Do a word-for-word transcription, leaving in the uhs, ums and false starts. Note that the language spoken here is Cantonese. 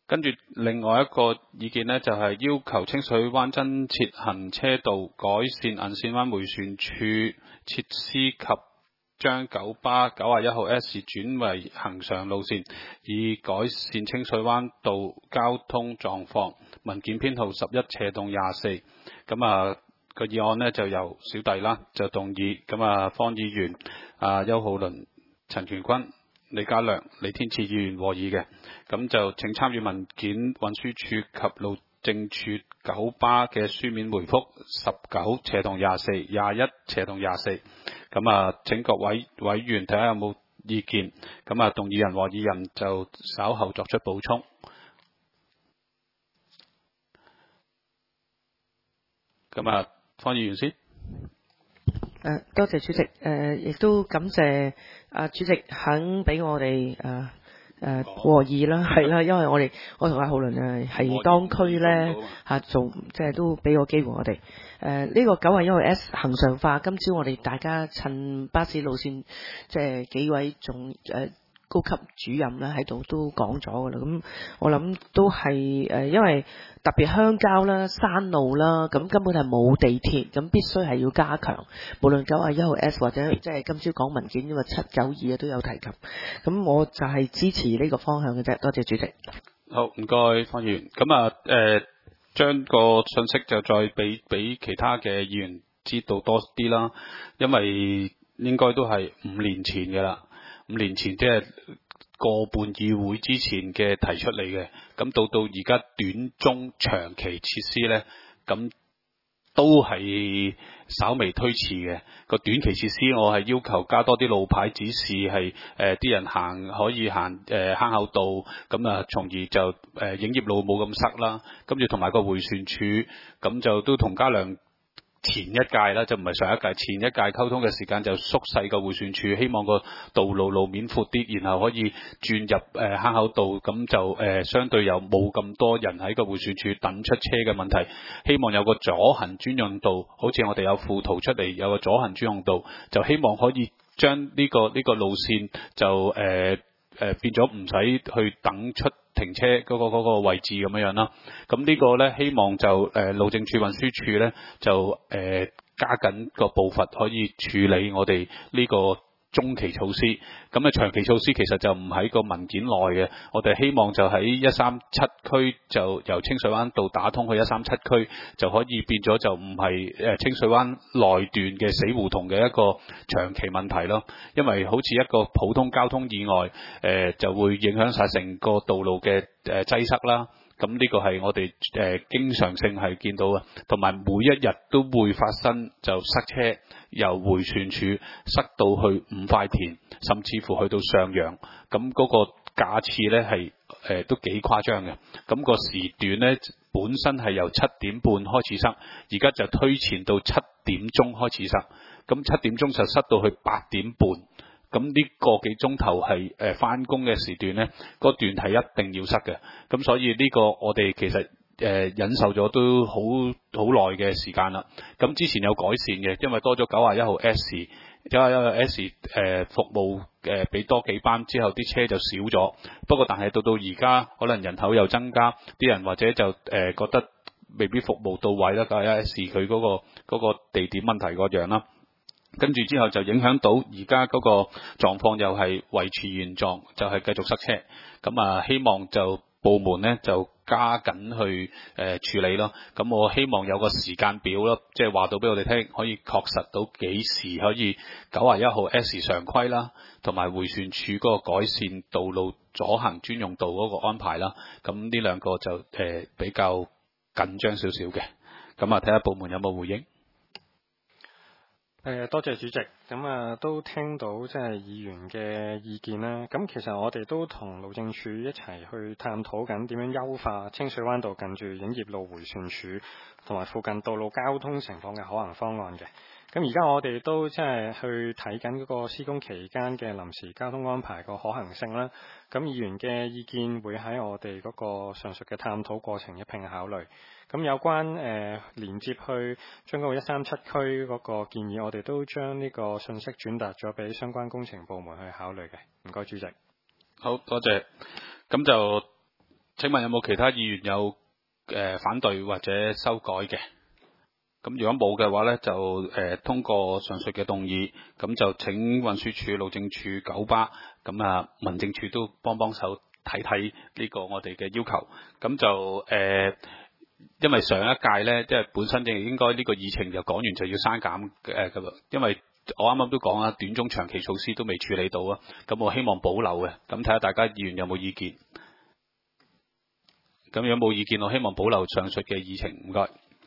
跟住另外一個意見呢，就係、是、要求清水灣增設行車道，改善銀線灣迴旋處設施及將九巴九十一號 S 轉為行常路線，以改善清水灣道交通狀況。文件編號十一斜洞廿四。咁啊個議案呢，就由小弟啦就動議，咁啊方議員、啊邱浩麟、陳權坤、李家亮、李天賜議員和議嘅，咁就請參與文件運輸署及路政署九巴嘅書面回覆十九斜洞廿四、廿一斜洞廿四。咁啊請各位委員睇下有冇意見，咁啊動議人和議人就稍後作出補充。咁啊方議員先。 誒，多謝主席，誒，亦都感謝啊主席肯俾我哋誒誒和議啦，係啦，因為我哋我同阿浩麟誒係當區咧嚇做，即係都俾個機會我哋。誒呢個九十一號 S 恆常化，今朝我哋大家趁巴士路線，即係幾位總誒高級主任咧喺度都講咗噶啦，咁我諗都係誒，因為特別鄉郊啦、山路啦，咁根本係冇地鐵，咁必須係要加強。無論九十一號 S 或者即係今朝講文件，因為七九二啊都有提及，咁我就係支持呢個方向嘅啫。多謝主席。 好，唔該方議員。咁啊誒，將個信息就再俾俾其他嘅議員知道多啲啦，因為應該都係五年前嘅啦。五年前即係個半議會之前嘅提出嚟嘅，咁到到而家短中長期設施呢，咁都係稍微推遲嘅。個短期設施我係要求加多啲路牌指示，係誒啲人行可以行誒、呃、坑口道，咁啊從而就誒、呃、影業路冇咁塞啦。跟住同埋個迴旋處，咁就都同家良前一屆啦，就唔係上一屆，前一屆溝通嘅時間就縮細個迴旋處，希望個道路路面闊啲，然後可以轉入誒、呃、坑口道，咁就誒、呃、相對又冇咁多人喺個迴旋處等出車嘅問題。希望有個左行專用道，好似我哋有附圖出嚟，有個左行專用道，就希望可以將呢、這個呢、這個路線就誒誒、呃呃、變咗唔使去等出停車嗰、那個嗰、那個位置咁樣樣啦。咁呢個呢，希望就誒、呃、路政署運輸署呢，就誒、呃、加緊個步伐，可以處理我哋呢個中期措施。咁啊長期措施其實就唔喺個文件內嘅，我哋希望就喺一三七區就由清水灣道打通去一三七區，就可以變咗就唔係誒清水灣內段嘅死胡同嘅一個長期問題咯。因為好似一個普通交通意外，誒、呃、就會影響晒成個道路嘅誒擠塞啦。咁呢個係我哋誒、呃、經常性係見到嘅，同埋每一日都會發生就塞車，由迴旋處塞到去五塊田，甚至乎去到上陽。咁嗰個架次呢係誒都幾誇張嘅。咁、個時段呢本身係由七點半開始塞，而家就推前到七點鐘開始塞。咁七點鐘就塞到去八點半。咁呢個幾鐘頭係誒返工嘅時段呢，嗰段係一定要塞嘅。咁所以呢個我哋其實誒、呃、忍受咗都好好耐嘅時間啦。咁之前有改善嘅，因為多咗九十一號 S， 九十一號 S 誒、呃、服務誒俾、呃、多幾班之後，啲車就少咗。不過但係到到而家可能人口又增加，啲人或者就誒、呃、覺得未必服務到位啦。九十一 S 佢嗰個嗰個地點問題嗰樣啦。跟住之後就影響到而家嗰個狀況又係維持原狀，就係、是、繼續塞車。咁啊，希望就部門呢就加緊去誒、呃、處理咯。咁我希望有個時間表咯，即係話到俾我哋聽，可以確實到幾時可以九十一號 S 常規啦，同埋迴旋處嗰個改善道路左行專用道嗰個安排啦。咁呢兩個就誒、呃、比較緊張少少嘅。咁啊，睇下部門有冇回應。 誒，多謝主席。咁啊，都聽到即係議員嘅意見啦。咁其實我哋都同路政署一齊去探討緊點樣優化清水灣道近住影業路迴旋處同埋附近道路交通情況嘅可行方案嘅。咁而家我哋都即係去睇緊嗰個施工期間嘅臨時交通安排個可行性啦。咁議員嘅意見會喺我哋嗰個上述嘅探討過程一併考慮。咁有關誒、呃、連接去將軍澳一三七區嗰個建議，我哋都將呢個信息轉達咗俾相關工程部門去考慮嘅。唔該，主席。 好多謝。咁就請問有冇其他議員有誒、呃、反對或者修改嘅？咁如果冇嘅話咧，就誒、呃、通過上述嘅動議，咁就請運輸署、路政署、九巴，咁啊民政處都幫幫手睇睇呢個我哋嘅要求。咁就誒、呃，因為上一屆咧，即係本身應應該呢個議程就講完就要刪減誒咁，因為我啱啱都講啦，短中長期措施都未處理到啊。咁我希望保留嘅，咁睇下大家議員有冇意見。咁如果冇意見，我希望保留上述嘅議程。唔該。